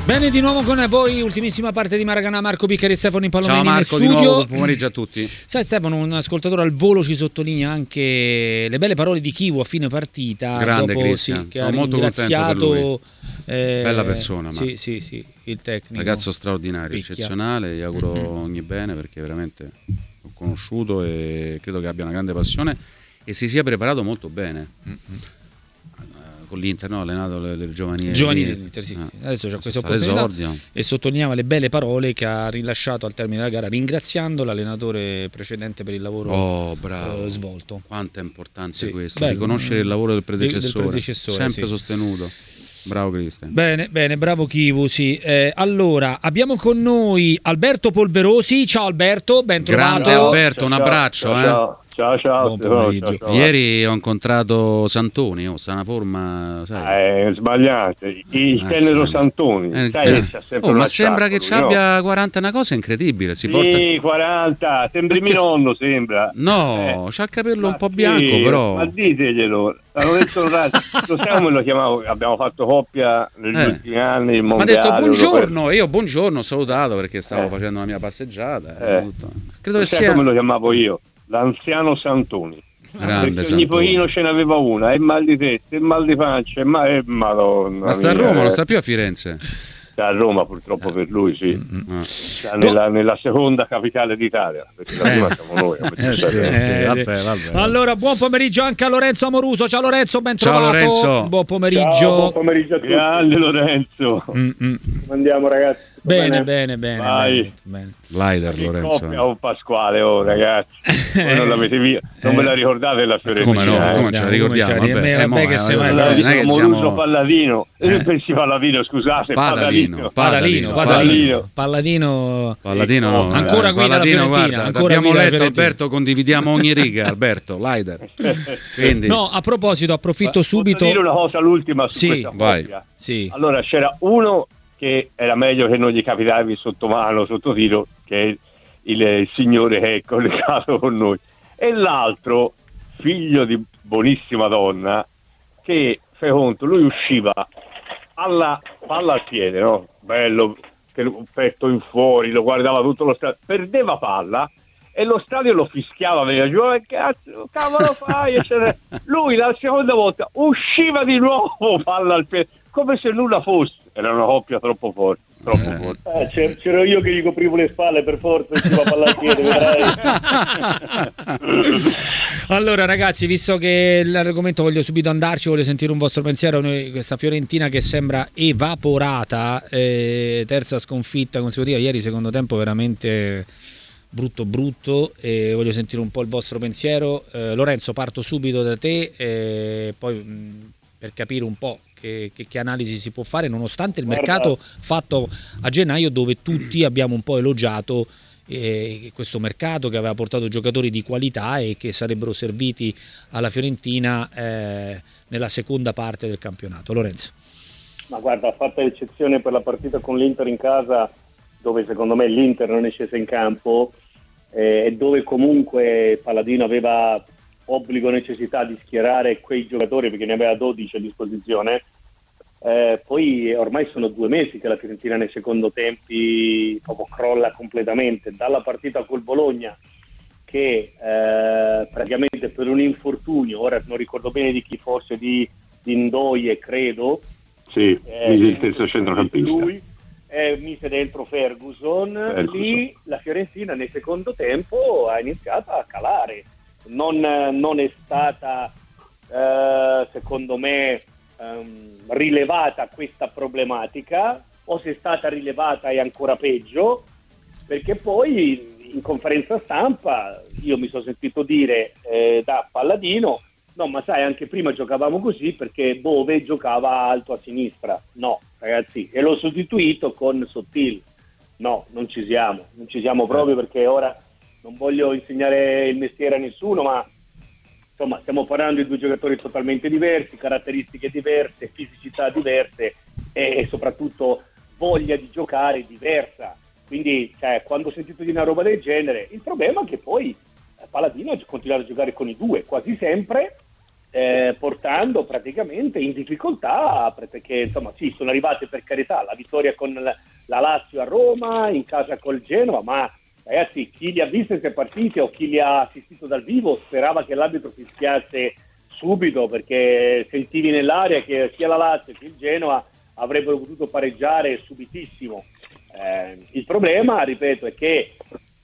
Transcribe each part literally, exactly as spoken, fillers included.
Bene, di nuovo con voi, ultimissima parte di Maracanã, Marco Piccari e Stefano Impallonini. Ciao Marco, in studio. di nuovo, buon pomeriggio a tutti. Sai Stefano, un ascoltatore al volo ci sottolinea anche le belle parole di Chivu a fine partita. Grande dopo, Cristian, sì, che sono ha molto contento per lui. Eh, Bella persona, ma sì, sì, sì, il tecnico. Ragazzo straordinario, Picchia. eccezionale, gli auguro mm-hmm. ogni bene perché veramente l'ho conosciuto e credo che abbia una grande passione e si sia preparato molto bene. Mm-hmm. Con l'Inter, no? Allenato le, le giovanili giovanili dell'Inter, sì, ah, sì. Adesso c'è questa opportunità opportunità e sottolineava le belle parole che ha rilasciato al termine della gara, ringraziando l'allenatore precedente per il lavoro oh, bravo. Eh, svolto. Quanto è importante sì, questo, bello, riconoscere il lavoro del predecessore, del predecessore sempre sì. sostenuto. Bravo Cristian. Bene, bene, bravo Chivu, sì. Eh, allora, abbiamo con noi Alberto Polverosi. Ciao Alberto, ben trovato. Grande Alberto, ciao, un abbraccio. Ciao, eh. ciao. Ciao, ciao, Buon ciao, ciao. Ieri ho incontrato Santoni, oh, sta una forma, sai. Eh, sbagliate, il eh, tenero sì. Santoni. Eh, sai, eh. sempre oh, ma sembra che lui, abbia no? quaranta una cosa incredibile. Si sì, porta... quaranta, sembri Perché... mio nonno, sembra. No, eh. c'ha il capello ma un po' sì, bianco, però. Ma diteglielo. L'hanno detto un raggio. Lo sai come lo chiamavo? Abbiamo fatto coppia negli eh. ultimi anni. Il mi ha detto buongiorno, io buongiorno, ho salutato perché stavo eh. facendo la mia passeggiata. Eh. Credo che sai sia. come lo chiamavo io? L'anziano Santoni. Grande perché ogni Santoni. pochino ce n'aveva una, e mal di testa, e mal di pancia, e mal... eh, madonna ma sta a mia, Roma, eh. non sta più a Firenze. Sta a Roma purtroppo per lui, sì. Mm-hmm. Sta nella, nella seconda capitale d'Italia, perché la prima siamo noi. Eh, sì, Eh, sì, vabbè, vabbè. Allora, buon pomeriggio anche a Lorenzo Amoruso. Ciao Lorenzo, ben trovato. Ciao Lorenzo. Buon pomeriggio. Ciao, buon pomeriggio a tutti. Grande Lorenzo. Mm-mm. Come andiamo ragazzi? Bene, bene, bene, Vai. bene. Leider Lorenzo. Coppia, oh Pasquale, oh ragazzi. Voi non l'avete via, non ve la ricordate la Fiorentina? Come no? Eh? Come ce la ricordiamo? Come Vabbè, vabbè, eh, mo, che eh, se vabbè, mai- non è che Moruso siamo Palladino. Eh. Io pensi Palladino, scusate, Padalino, Padalino. Padalino, Padalino, Padalino, Padalino, Palladino no, ancora eh, guida la Palladino, Fiorentina, guarda, ancora abbiamo guida la letto Fiorentina. Alberto, condividiamo ogni riga, Alberto, Leider. Quindi No, a proposito, approfitto Posso subito. dire una cosa l'ultima su Sì, questa vai. coppia? Sì. Allora c'era uno che era meglio che non gli capitavi sotto mano, sotto tiro, che è il, il signore che è collegato con noi, e l'altro figlio di buonissima donna che, fai conto, lui usciva alla palla al piede, no? Bello, che il petto in fuori, lo guardava tutto lo stadio, perdeva palla e lo stadio lo fischiava, veniva giù, che cazzo, cavolo fai? Eccetera. Lui la seconda volta usciva di nuovo palla al piede, come se nulla fosse. Era una coppia troppo forte, troppo Eh. forte. Ah, c'ero, c'ero io che gli coprivo le spalle per forza, si va a palla al piede, vedrai. Allora ragazzi, visto che l'argomento voglio subito andarci, voglio sentire un vostro pensiero. Noi, questa Fiorentina che sembra evaporata, eh, terza sconfitta consecutiva, ieri secondo tempo veramente brutto brutto, e voglio sentire un po' il vostro pensiero. eh, Lorenzo, parto subito da te, eh, poi mh, per capire un po' che, che, che analisi si può fare nonostante il Guarda. mercato fatto a gennaio, dove tutti abbiamo un po' elogiato eh, questo mercato che aveva portato giocatori di qualità e che sarebbero serviti alla Fiorentina eh, nella seconda parte del campionato. Lorenzo. Ma guarda, fatta eccezione per la partita con l'Inter in casa, dove secondo me l'Inter non è scesa in campo, eh, e dove comunque Palladino aveva obbligo, necessità di schierare quei giocatori perché ne aveva dodici a disposizione. Eh, poi ormai sono due mesi che la Fiorentina nei secondo tempi proprio crolla completamente, dalla partita col Bologna che eh, praticamente per un infortunio, ora non ricordo bene di chi, forse di, di Ndoye credo, Sì, eh, il stesso centrocampista. lui eh, mise dentro Ferguson, Ferguson. Lì la Fiorentina nel secondo tempo ha iniziato a calare, non, non è stata eh, secondo me ehm, rilevata questa problematica, o se è stata rilevata è ancora peggio, perché poi in conferenza stampa io mi sono sentito dire eh, da Palladino: no, ma sai, anche prima giocavamo così perché Bove giocava alto a sinistra. No, ragazzi, e l'ho sostituito con Sottil. No, non ci siamo, non ci siamo proprio, perché ora non voglio insegnare il mestiere a nessuno, ma insomma stiamo parlando di due giocatori totalmente diversi, caratteristiche diverse, fisicità diverse e, e soprattutto voglia di giocare diversa. Quindi, cioè, quando ho sentito di una roba del genere, il problema è che poi Palladino ha continuato a giocare con i due quasi sempre, eh, portando praticamente in difficoltà, perché insomma sì, sono arrivate per carità la vittoria con la, la Lazio a Roma, in casa col Genova, ma ragazzi, chi li ha visti queste partite o chi li ha assistito dal vivo sperava che l'arbitro fischiasse subito, perché sentivi nell'aria che sia la Lazio che il Genoa avrebbero potuto pareggiare subitissimo. Eh, il problema, ripeto, è che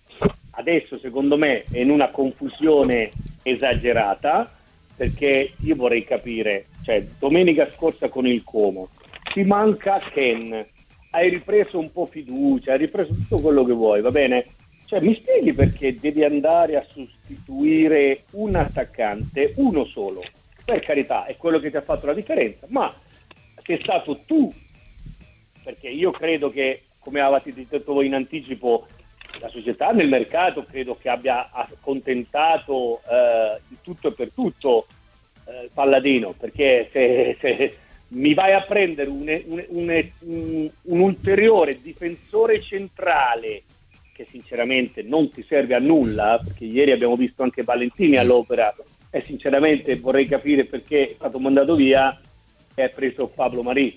adesso secondo me è in una confusione esagerata, perché io vorrei capire, cioè domenica scorsa con il Como ti manca Ken, hai ripreso un po' fiducia, hai ripreso tutto quello che vuoi, va bene? Cioè mi spieghi perché devi andare a sostituire un attaccante, uno solo, per carità è quello che ti ha fatto la differenza, ma sei stato tu, perché io credo che, come avete detto voi in anticipo, la società nel mercato credo che abbia accontentato eh, di tutto e per tutto eh, il Palladino, perché se, se mi vai a prendere un, un, un, un, un ulteriore difensore centrale che sinceramente non ti serve a nulla, perché ieri abbiamo visto anche Valentini all'opera e sinceramente vorrei capire perché è stato mandato via e ha preso Pablo Marì,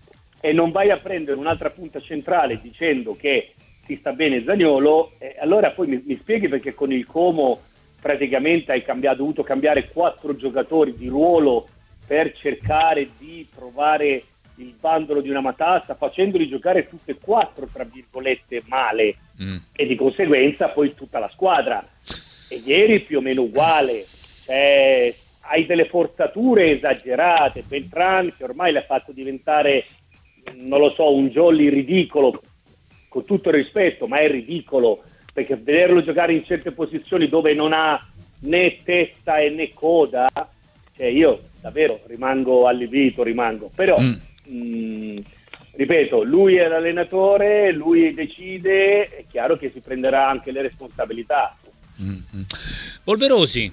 e non vai a prendere un'altra punta centrale dicendo che ti sta bene Zaniolo, eh, allora poi mi, mi spieghi perché con il Como praticamente hai cambiato, dovuto cambiare quattro giocatori di ruolo per cercare di trovare il bandolo di una matassa, facendoli giocare tutte e quattro tra virgolette male, mm. e di conseguenza poi tutta la squadra, e ieri più o meno uguale, cioè, hai delle forzature esagerate. Beltran che ormai l'ha fatto diventare, non lo so, un jolly ridicolo, con tutto il rispetto, ma è ridicolo, perché vederlo giocare in certe posizioni dove non ha né testa e né coda, cioè io davvero rimango allibito, rimango, però mm. mh, ripeto, lui è l'allenatore, lui decide, è chiaro che si prenderà anche le responsabilità. Mm-hmm. Polverosi.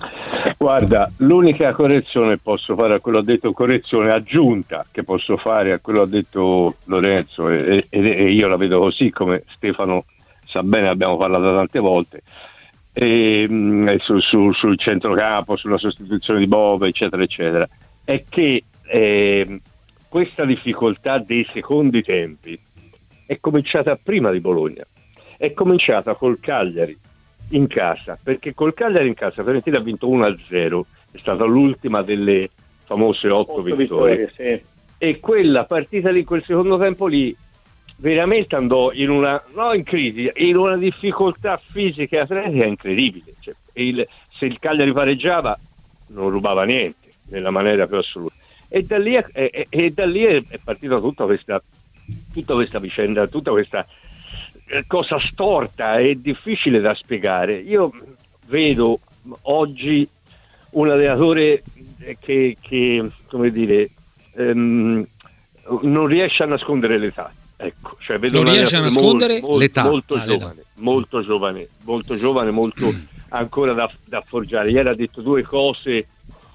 Guarda, l'unica correzione posso fare a quello ha detto, correzione aggiunta che posso fare a quello ha detto Lorenzo, e, e, e io la vedo così, come Stefano sa bene, abbiamo parlato tante volte, e, mh, su, su, sul centrocampo, sulla sostituzione di Bove, eccetera eccetera, è che eh, questa difficoltà dei secondi tempi è cominciata prima di Bologna, è cominciata col Cagliari in casa, perché col Cagliari in casa Fiorentina ha vinto uno a zero, è stata l'ultima delle famose otto vittorie, vittorie sì. E quella partita lì, quel secondo tempo lì veramente andò in una, no in crisi, in una difficoltà fisica e atletica incredibile, cioè, il, se il Cagliari pareggiava non rubava niente nella maniera più assoluta, e da lì, è, e, e da lì è, è partita tutta questa tutta questa vicenda, tutta questa cosa storta e difficile da spiegare. Io vedo oggi un allenatore che, che come dire, ehm, non riesce a nascondere l'età, ecco, cioè vedo non riesce a nascondere molto, l'età molto, ah, giovane, l'età. molto giovane, molto giovane, molto ancora da, da forgiare. Ieri ha detto due cose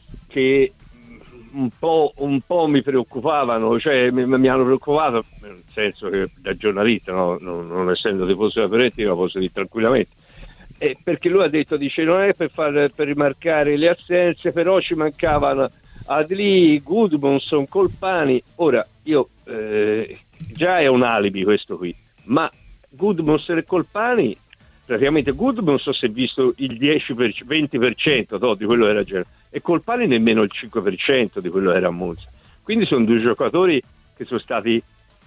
che un po', un po' mi preoccupavano, cioè mi, mi hanno preoccupato, nel senso che da giornalista, no? non, non essendo tifoso della Fiorentina, posso dire tranquillamente, eh, perché lui ha detto, dice, non è per, far, per rimarcare le assenze, però ci mancavano Adli, Gudmundsson, Colpani. Ora io eh, già è un alibi questo qui, ma Gudmundsson e Colpani, praticamente Gudmundsson si è visto il dieci per cento, venti per cento no, di quello che era Genoa, e Colpani nemmeno il cinque per cento di quello che era Monza. Quindi sono due giocatori che sono stati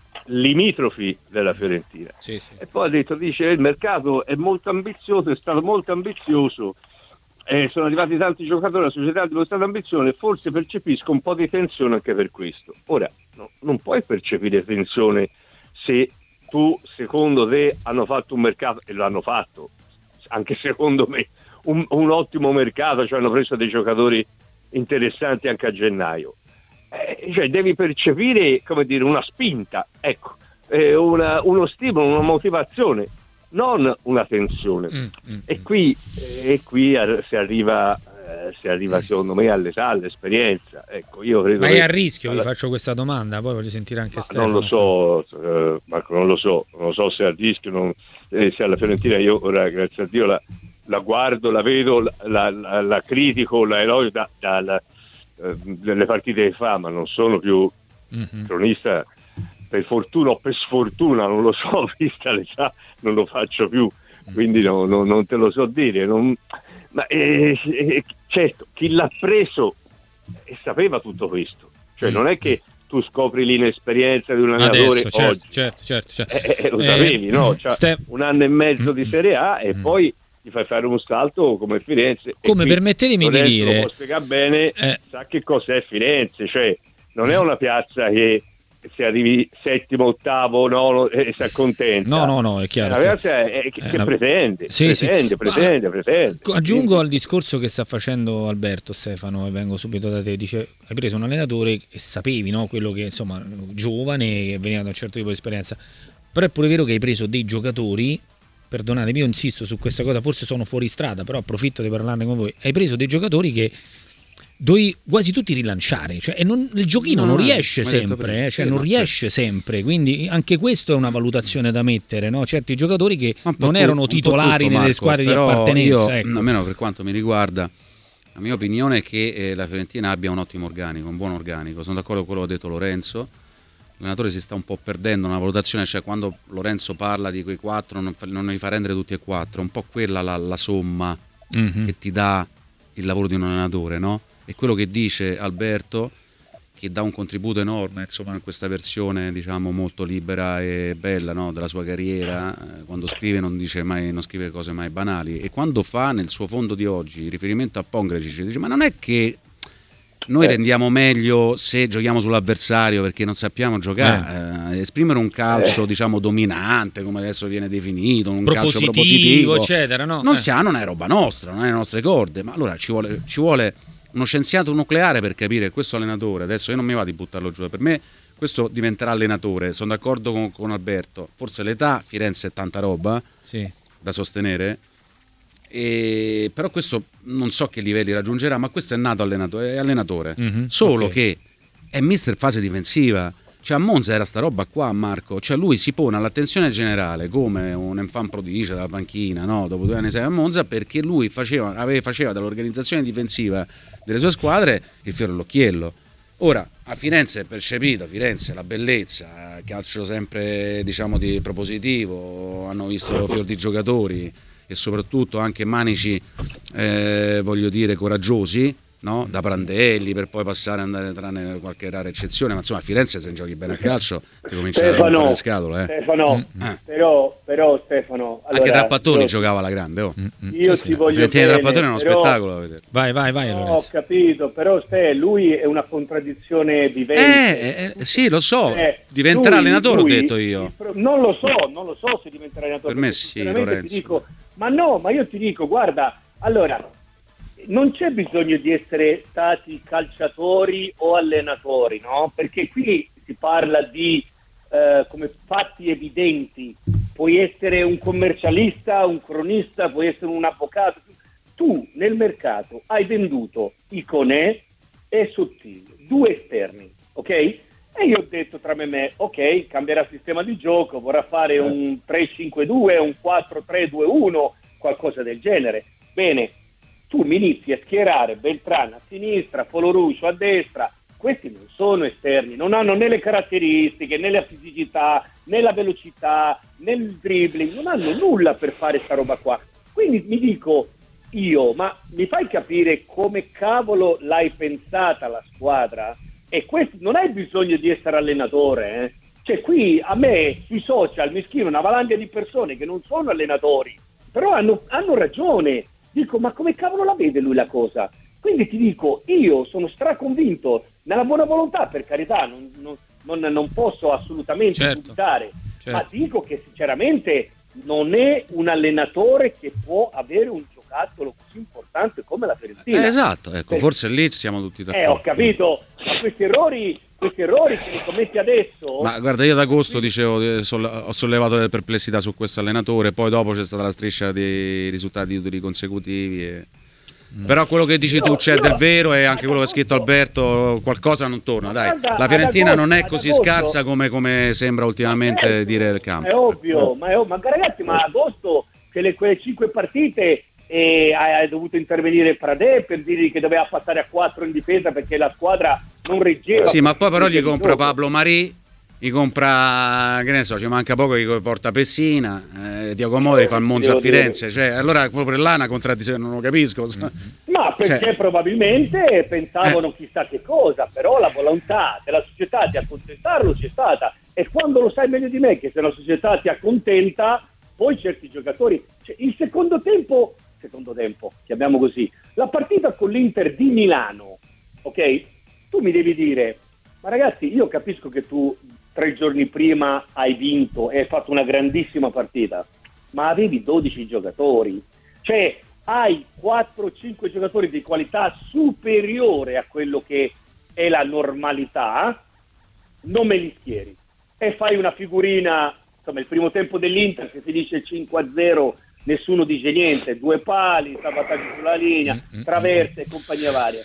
limitrofi della Fiorentina. Sì, sì. E poi ha detto, dice, il mercato è molto ambizioso, è stato molto ambizioso, eh, sono arrivati tanti giocatori, la società ha dimostrato ambizione, e forse percepisco un po' di tensione anche per questo. Ora, no, non puoi percepire tensione se tu, secondo te, hanno fatto un mercato, e lo hanno fatto, anche secondo me, un, un ottimo mercato, cioè hanno preso dei giocatori interessanti anche a gennaio. Eh, cioè devi percepire, come dire, una spinta, ecco, eh, una, uno stimolo, una motivazione, non una tensione. Mm, mm, e qui, eh, e qui si arriva, eh, si arriva secondo me all'età, all'esperienza. Ecco, io credo. Ma è che, a rischio, alla... vi faccio questa domanda, poi voglio sentire anche Stefano. Non lo so, eh, Marco, non lo so, non lo so se è a rischio, non, eh, se alla Fiorentina io ora, grazie a Dio, la, la guardo, la vedo, la, la, la critico, la elogio da, da, eh, delle partite che fa, ma non sono più mm-hmm. cronista, per fortuna o per sfortuna, non lo so, vista l'età, non lo faccio più, quindi no, no, non te lo so dire. Non, ma eh, eh, certo, chi l'ha preso eh, sapeva tutto questo, cioè mm. non è che tu scopri l'inesperienza di un allenatore adesso, certo, oggi, certo, certo, certo. Eh, eh, lo sapevi, eh, no? Cioè, Ste- un anno e mezzo di Serie A e mm. poi ti fai fare un salto come Firenze. Come permettetemi di dire, lo può spiegare bene, eh. sa che cos'è Firenze, cioè non è una piazza che se arrivi settimo, ottavo, nono e si accontenta. No, no, no, è chiaro. La piazza è, è che, che pretende, sì, pretende, sì. pretende, pretende. Aggiungo Quindi... al discorso che sta facendo Alberto, Stefano, e vengo subito da te. Dice, hai preso un allenatore e sapevi, no? Quello che, insomma, giovane, che veniva da un certo tipo di esperienza. Però è pure vero che hai preso dei giocatori, perdonatemi, io insisto su questa cosa, forse sono fuori strada, però approfitto di parlarne con voi. Hai preso dei giocatori che dovevi quasi tutti rilanciare, cioè, e non, il giochino no, non riesce sempre, eh, cioè, sì, non riesce certo. sempre, quindi anche questo è una valutazione da mettere, no? Certi giocatori che non erano titolari tutto, nelle Marco, squadre di appartenenza. Io, ecco. Almeno per quanto mi riguarda, la mia opinione è che eh, la Fiorentina abbia un ottimo organico, un buon organico. Sono d'accordo con quello che ha detto Lorenzo. L'allenatore si sta un po' perdendo una valutazione, cioè quando Lorenzo parla di quei quattro non, fa, non li fa rendere tutti e quattro, un po' quella la, la somma mm-hmm. che ti dà il lavoro di un allenatore, no? E quello che dice Alberto, che dà un contributo enorme, insomma, in questa versione, diciamo, molto libera e bella, no, della sua carriera. Eh, quando scrive non dice mai, non scrive cose mai banali, e quando fa nel suo fondo di oggi riferimento a Pongracic dice: ma non è che noi rendiamo meglio se giochiamo sull'avversario perché non sappiamo giocare, eh. Eh, esprimere un calcio eh. diciamo dominante, come adesso viene definito, un calcio propositivo, eccetera, no? non, eh. sia, non è roba nostra, non è le nostre corde. Ma allora ci vuole, ci vuole uno scienziato nucleare per capire questo allenatore. Adesso io non mi va di buttarlo giù, per me questo diventerà allenatore, sono d'accordo con, con Alberto, forse l'età, Firenze è tanta roba sì. da sostenere, e, però questo non so che livelli raggiungerà, ma questo è nato allenatore, è allenatore. Mm-hmm, solo okay. che è mister fase difensiva, cioè a Monza era sta roba qua, Marco, cioè lui si pone all'attenzione generale come un enfant prodigio dalla panchina, no? Dopo due anni sei a Monza, perché lui faceva, aveva, faceva dall'organizzazione difensiva delle sue squadre il fiore all'occhiello. Ora a Firenze è percepito, Firenze la bellezza, calcio sempre diciamo di propositivo, hanno visto fior di giocatori e soprattutto anche manici eh, voglio dire coraggiosi, no? Da Prandelli per poi passare ad andare, tranne qualche rara eccezione, ma insomma a Firenze se giochi bene a calcio ti comincia a rompere le scatole, eh. Stefano, mm. però, però Stefano allora, anche Trapattoni io, giocava alla grande, oh. Io ti voglio bene, Trapattoni è uno però, spettacolo da vedere. Vai, vai, vai. No, ho capito, però Ste, lui è una contraddizione vivente. Eh, eh, sì, lo so, eh, diventerà lui, allenatore, lui, ho detto io. Non lo so, non lo so se diventerà allenatore. Per me sì, Lorenzo. Ti dico, ma no, ma io ti dico, guarda, allora non c'è bisogno di essere stati calciatori o allenatori, no? Perché qui si parla di eh, come fatti evidenti. Puoi essere un commercialista, un cronista, puoi essere un avvocato. Tu nel mercato hai venduto Iconè e Sottile, due esterni, ok? E io ho detto tra me e me, ok, cambierà sistema di gioco, vorrà fare un tre cinque due, un quattro tre due uno, qualcosa del genere. Bene. Tu mi inizi a schierare Beltrán a sinistra, Foloruscio a destra, questi non sono esterni, non hanno né le caratteristiche, né la fisicità, né la velocità, né il dribbling, non hanno nulla per fare sta roba qua. Quindi mi dico io, ma mi fai capire come cavolo l'hai pensata la squadra? E questo non hai bisogno di essere allenatore, eh? Cioè qui a me sui social mi scrive una valanga di persone che non sono allenatori, però hanno, hanno ragione. Dico, ma come cavolo la vede lui la cosa? Quindi ti dico, io sono straconvinto, nella buona volontà, per carità, non, non, non, non posso assolutamente certo, dubitare, certo. Ma dico che sinceramente non è un allenatore che può avere un giocattolo così importante come la Fiorentina. Eh, esatto, ecco, forse lì siamo tutti d'accordo. Eh, ho capito, ma questi errori... questi errori che li commetti adesso. Ma guarda, io ad agosto dicevo, ho sollevato delle perplessità su questo allenatore, poi dopo c'è stata la striscia di risultati titoli consecutivi e... mm. però quello che dici no, tu c'è no, del vero, e anche quello che ha scritto Alberto, qualcosa non torna, dai. Guarda, la Fiorentina agosto, non è così agosto, scarsa come, come sembra ultimamente eh, dire il campo. È ovvio, ma, è ovvio, ma ragazzi, ma ad agosto che le, quelle cinque partite e hai dovuto intervenire Pradè per dirgli che doveva passare a quattro in difesa perché la squadra non reggeva. Sì, ma poi però gli compra Pablo Marì, gli compra, che ne so, ci manca poco che porta Pessina, eh, Diego Mori fa il Monza a Firenze, cioè, allora proprio là una contraddizione, non lo capisco. Ma perché cioè, probabilmente pensavano eh. chissà che cosa, però la volontà della società di accontentarlo c'è stata, e quando lo sai meglio di me che se la società ti accontenta, poi certi giocatori, cioè, il secondo tempo, secondo tempo, chiamiamo così, la partita con l'Inter di Milano, ok? Tu mi devi dire, ma ragazzi, io capisco che tu tre giorni prima hai vinto e hai fatto una grandissima partita, ma avevi dodici giocatori, cioè hai quattro cinque giocatori di qualità superiore a quello che è la normalità, non me li schieri e fai una figurina, insomma il primo tempo dell'Inter che finisce cinque a zero, nessuno dice niente, due pali, salvataggi sulla linea, traverse e compagnia varia.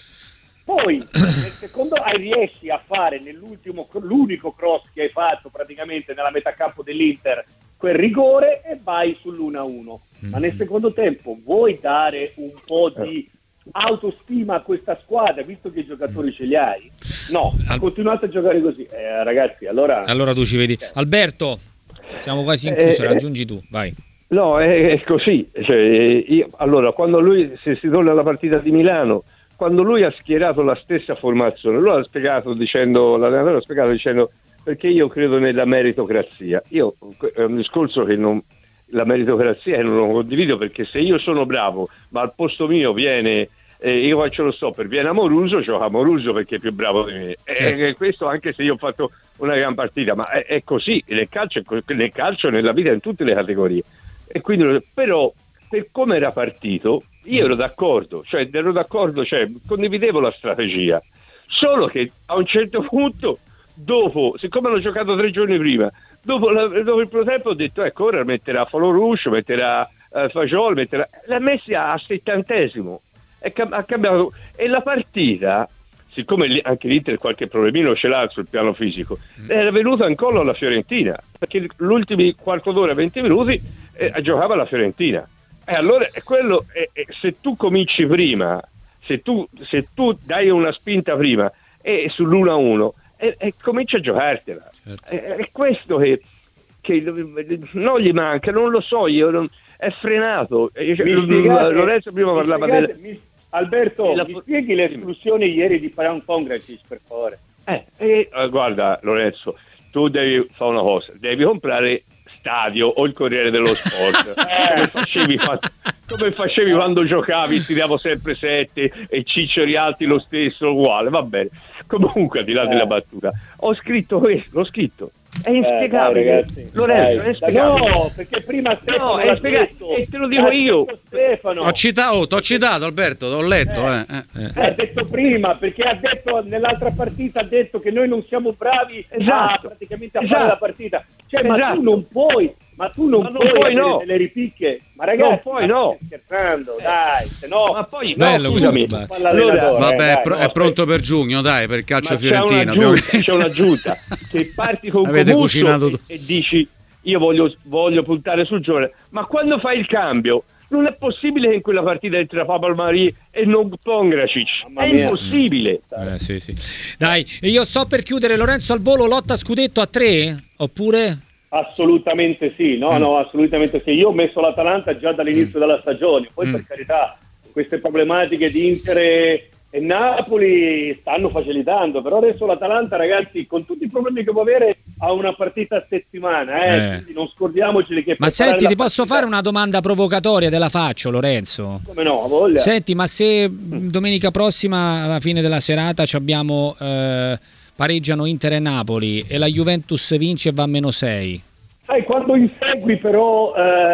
Poi nel secondo riesci a fare nell'ultimo, l'unico cross che hai fatto praticamente nella metà campo dell'Inter, quel rigore, e vai sull'uno a uno. Ma nel secondo tempo vuoi dare un po' di autostima a questa squadra, visto che i giocatori ce li hai? No, ha continuato a giocare così. Eh, ragazzi, allora... Allora tu ci vedi. Alberto, siamo quasi in chiusa, eh, raggiungi tu, vai. No, è, è così. Cioè, io, allora, quando lui, se si torna alla partita di Milano, quando lui ha schierato la stessa formazione, lui ha spiegato dicendo, l'allenatore ha spiegato dicendo, perché io credo nella meritocrazia. Io è un discorso che non, la meritocrazia non lo condivido, perché se io sono bravo, ma al posto mio viene, eh, io faccio lo stopper, viene Amoruso, gioca Amoruso perché è più bravo di me. Certo. E questo anche se io ho fatto una gran partita, ma è, è così, nel calcio, nel calcio, nella vita, in tutte le categorie. E quindi, però, per come era partito, io ero d'accordo, cioè ero d'accordo, cioè condividevo la strategia, solo che a un certo punto, dopo, siccome hanno giocato tre giorni prima, dopo, la, dopo il primo tempo ho detto, ecco, ora metterà Foloruscio, metterà uh, Fagioli, metterà, l'ha messi a settantesimo, è cam- ha cambiato, e la partita, siccome anche l'Inter qualche problemino ce l'ha sul piano fisico, era venuta in collo alla Fiorentina, perché l'ultimi quarto d'ora, venti minuti, eh, giocava la Fiorentina. E allora quello, eh, eh, se tu cominci prima, se tu, se tu dai una spinta prima e eh, sull'uno a uno, e eh, eh, cominci a giocartela. Certo. È eh, questo che, che non gli manca, non lo so, io non, è frenato. Mi spiegate, Lorenzo prima parlava spiegate, del... mi, Alberto, la... mi spieghi l'espulsione ieri di Paran Pongracic, per favore? Eh, eh, guarda Lorenzo, tu devi fare una cosa, devi comprare Stadio o il Corriere dello Sport, come, facevi, come facevi quando giocavi, ti davo sempre sette e Ciccio Rialti lo stesso, uguale, va bene. Comunque, al di là eh. della battuta, ho scritto questo, l'ho scritto, è inspiegabile, eh, dai, Lorenzo, è inspiegabile. No, perché prima Stefano no, è spiegabile, e te lo dico io. Stefano. Ho citato, oh, t'ho citato Alberto, l'ho letto. Eh. Eh, eh. Ha detto prima, perché ha detto nell'altra partita, ha detto che noi non siamo bravi esatto. a, praticamente a esatto. fare la partita. Cioè, esatto. ma tu non puoi, ma tu non, ma non puoi, puoi avere no. delle ripicche. Ma ragazzi, no, poi no. stai scherzando, dai, se no. Ma poi bello, no, scusami. Allora, vabbè, dai, è, pro- no, è pronto per giugno, dai, per il calcio ma fiorentino. C'è un'aggiunta, c'è un'aggiunta. Se parti con Comuscio e, e dici io voglio, voglio puntare sul giovane, ma quando fai il cambio non è possibile che in quella partita entra Pablo Marì e non Pongracic, è impossibile. Eh, sì, sì. Dai, io sto per chiudere. Lorenzo al volo, lotta scudetto a tre? Oppure? Assolutamente sì, no, mm. no, assolutamente sì. Io ho messo l'Atalanta già dall'inizio mm. della stagione, poi mm. per carità queste problematiche di Inter e, e Napoli stanno facilitando, però adesso l'Atalanta, ragazzi, con tutti i problemi che può avere, ha una partita a settimana, eh, eh. quindi non scordiamoceli che... Ma senti, ti posso fare una domanda provocatoria, te la faccio, Lorenzo? Come no, voglia. Senti, ma se domenica prossima alla fine della serata ci abbiamo eh, pareggiano Inter e Napoli e la Juventus vince e va a meno sei? Sai, quando insegui però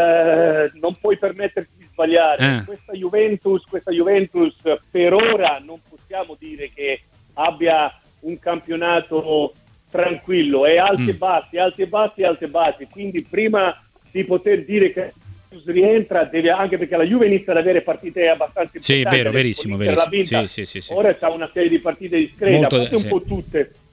eh, non puoi permetterti di sbagliare. Eh. Questa Juventus, questa Juventus per ora non possiamo dire che abbia un campionato tranquillo, è alti mm. e bassi, alti e bassi, alti e bassi, quindi prima di poter dire che rientra deve, anche perché la Juve inizia ad avere partite abbastanza importanti. Sì, vero, verissimo, verissimo. Vinta, sì, sì, sì, sì. Ora c'ha una serie di partite discrete, Molto, a parte un sì. po' tutte.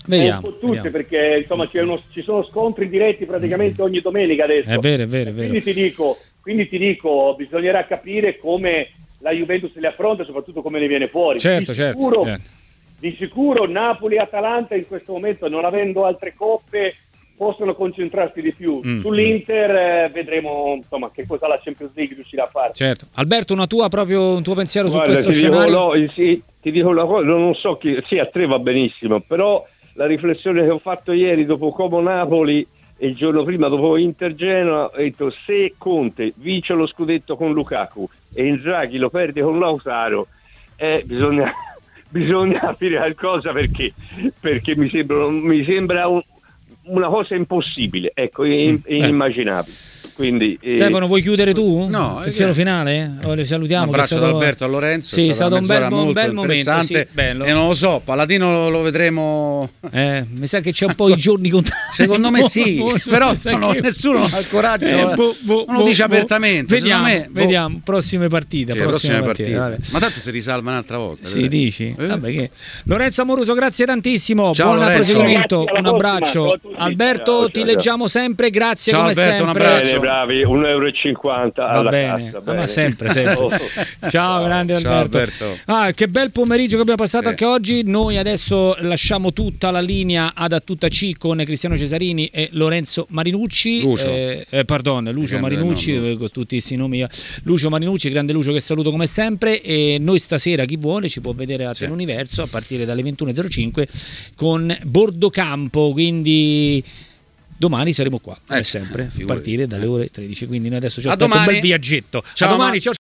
Vediamo, un po' tutte, vediamo. perché insomma c'è uno, ci sono scontri diretti praticamente ogni domenica adesso. È vero, è vero, è vero. Quindi ti dico, quindi ti dico, bisognerà capire come la Juventus le affronta e soprattutto come ne viene fuori. Certo, di certo, sicuro, certo. Di sicuro Napoli e Atalanta in questo momento, non avendo altre coppe, possono concentrarsi di più. Mm. Sull'Inter eh, vedremo insomma che cosa la Champions League riuscirà a fare. Certo. Alberto, una tua proprio un tuo pensiero Guarda, su questo ti dico, scenario? no, sì, ti dico una cosa, non so chi, sì, a tre va benissimo, però la riflessione che ho fatto ieri dopo Como Napoli e il giorno prima dopo Inter Genoa, ho detto: se Conte vince lo scudetto con Lukaku e Inzaghi lo perde con Lautaro, eh, bisogna, bisogna dire qualcosa, perché perché mi sembra, mi sembra un, una cosa impossibile, ecco, in, inimmaginabile. Quindi, eh, Stefano, vuoi chiudere tu? No, Pensiero eh, finale? O le salutiamo. Un abbraccio che è stato... da Alberto a Lorenzo. Sì, è stato un bel, una un molto bel momento. interessante. Sì, bello. E non lo so, Paladino lo, lo vedremo. Eh, mi sa che c'è un po' i giorni contati. Secondo me sì, però no, che... nessuno ha il coraggio, eh, boh, boh, non lo boh, dice boh. apertamente. Vediamo, me, boh. vediamo. Prossime partite. Sì, prossime prossime partite. partite. Ma tanto si risalva un'altra volta. Si dici? Eh? Vabbè, che... Lorenzo Amoruso, grazie tantissimo. Ciao, Buon Lorenzo. proseguimento. Grazie, Un alla abbraccio. prossima. Ciao a tutti. Alberto, Ciao, ti ciao, leggiamo sempre. Grazie Ciao, come Alberto, un sempre. abbraccio. bene, bravi, un euro e cinquanta Va alla bene, cassa, Ah, bene. ma sempre, sempre. Ciao, grande Ciao, Alberto. Alberto. Ah, che bel pomeriggio che abbiamo passato Sì. anche oggi. Noi adesso lasciamo tutta la linea ad A Tutta C con Cristiano Cesarini e Lorenzo Marinucci. Lucio. Eh, eh, pardon, Lucio Grande Marinucci, nonno. eh, con tutti questi nomi. io. Lucio Marinucci, grande Lucio, che saluto come sempre. E noi stasera, chi vuole, ci può vedere a Sì. Teleuniverso a partire dalle ventuno e zero cinque con Bordocampo. Quindi domani saremo qua, come Eh, sempre, a figurati. partire dalle ore tredici. Quindi noi adesso ci A aspetta un domani. bel viaggetto. Ciao, a domani, ma- ciao.